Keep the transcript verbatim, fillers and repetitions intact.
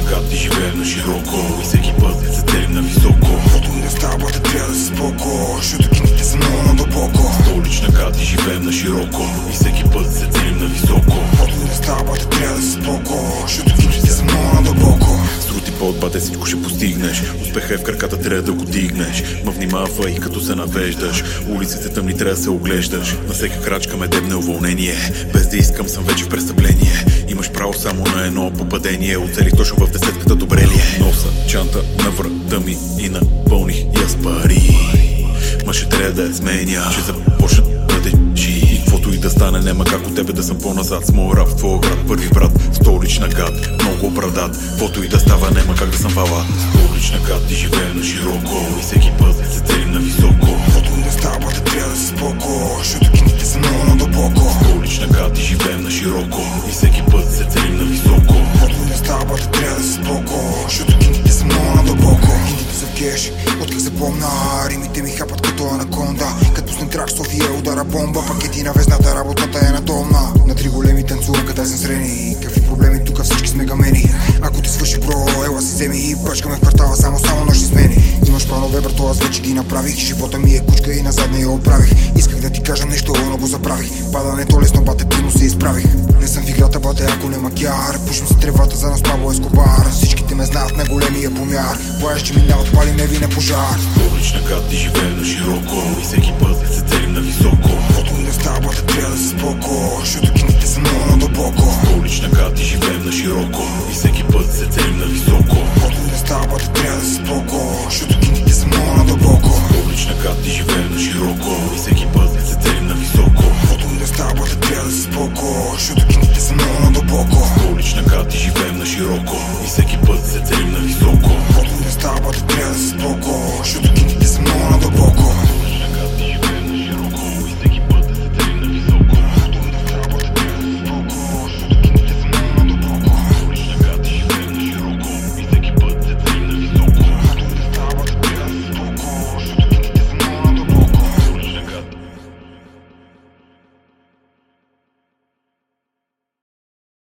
гад и живеем на широко и всеки път се целим на високо. Каквото и да става, бате, трябва да си споко, защото кингите са много надълбоко. Столична гад и живеем на широко и всеки път се целим на високо. Каквото и да става, бате, трябва да си споко, защото кингите са много надълбоко. С рути под, бате, всичко ще постигнеш. Успеха е в краката, трябва да го дигнеш. Ма внимавай, като се навеждаш. Улиците тъмни, трябва да се оглеждаш. На всека крачка ме дебне уволнение. Без да искам, съм вече в престъпление. Имаш право само на едно попадение. Оцелих точно в десетката, добре ли е? Носа чанта на врата ми и напълних я с пари. Ма ще трябва да я сменя, че започна да течи. И каквото и да стане, нема как от тебе да съм по-назад. С моя рап в твоя град, първи брат, столична гад, много оправдат. Каквото и да става, нема как да съм вала. Столична гад и живеем на широко и всеки път се целим на високо. Каквото и да става, бате, трябва да си споко, защото кингите са много надълбоко. Столична гад и живеем на широко и всеки път се целим на високо. Каквото и да става, бате, трябва да си споко, защото кингите са много надълбоко. Кингите са в кеш, откак запомна, римите ми хапат като анаконда. Като пуснем трак, София удара бомба, пакети на везната, работата е надомна. На три големи танцувам, къде съм срени. Какви проблеми, тука всички сме гамени. Ако ти свърши, бро, ела си вземи и пачкаме в квартала, само само нощни смени. Имаш планове, брато, аз вече ги направих. Живота ми е кучка и назад не я оправих. Исках да ти кажа нещо, но го забравих. Падането лесно, бате, трудно се изправих. Не съм в играта, бате, ако не макяр. Пушим се тревата за нас, Пабло Ескобар. Всичките ме знаят на големия помяр. Бояш, че минават, пали ме ви на пожар. Столична гад и живеем на широко и всеки път се целим на високо. Каквото и да става, бате, трябва да си споко, защото кингите са много надълбоко.